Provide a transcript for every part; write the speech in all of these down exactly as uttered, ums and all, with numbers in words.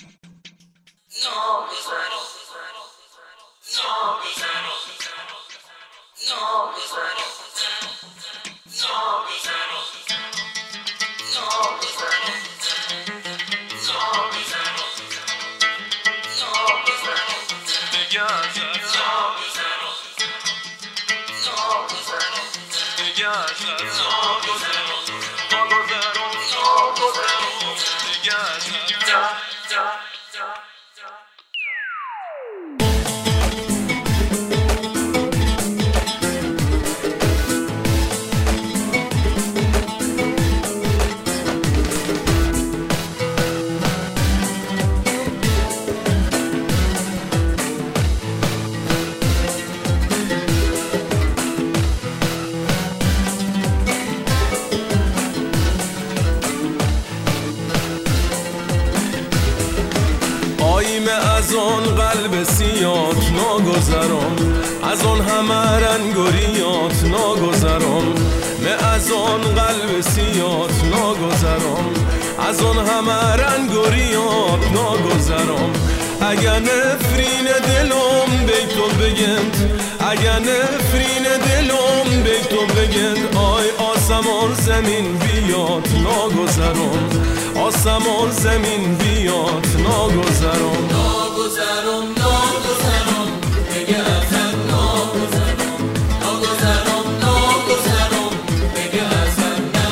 از آن قلب سیات ناگذرم، از آن همه رنگوریات ناگذرم. من از آن قلب سیات ناگذرم، از آن همه رنگوریات ناگذرم. اگر نفرین دلم بی تو بگند، اگر نفرین دلم بی تو بگند، آی آسمان زمین بیات ناگذرم، آسمان زمین بیات ناگذرم. ناگذرم ناگذرم دیگه ازت ناگذرم، ناگذرم ناگذرم دیگه ازت نه،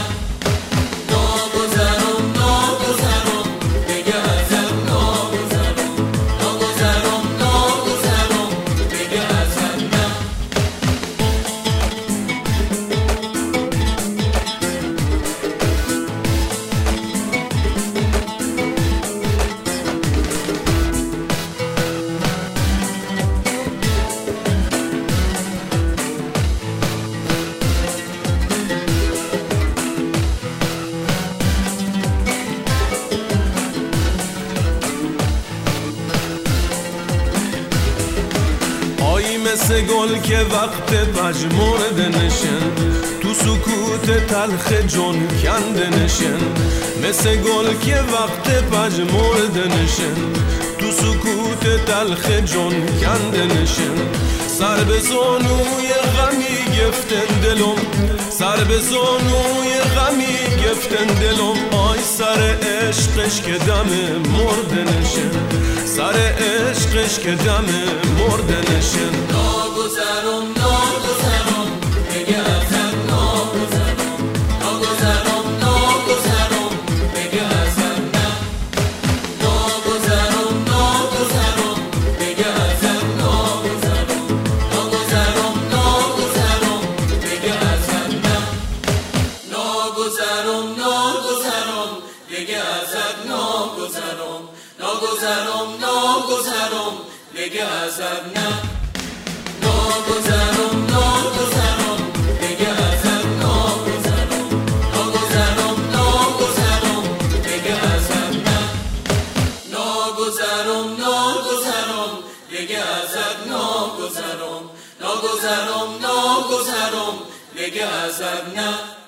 ناگذرم ناگذرم دیگه ازت ناگذرم، ناگذرم ناگذرم دیگه ازت نه. مثل گل که وقت پژمرده نشن، تو سکوت تلخ جون کنده نشن. مثل گل که وقت پژمرده نشن، تو سکوت تلخ جون کنده نشن. سر به زانوی غمی گفتن دلم، سر به زانوی غمی گفتن دلم. آی سر عشقش که دم مرده نشن، سر عشقش که دم مرده نشن. ناگذرم ناگذرم دیگه ازت ناگذرم، ناگذرم ناگذرم دیگه ازت نه، ناگذرم ناگذرم دیگه ازت ناگذرم، ناگذرم ناگذرم دیگه ازت نه، ناگذرم ناگذرم دیگه ازت ناگذرم، ناگذرم ناگذرم دیگه ازت نه، ناگذرم ناگذرم دیگه ازت ناگذرم، ناگذرم ناگذرم دیگه ازت نه، ناگذرم ناگذرم دیگه ازت ناگذرم، ناگذرم ناگذرم دیگه ازت نه.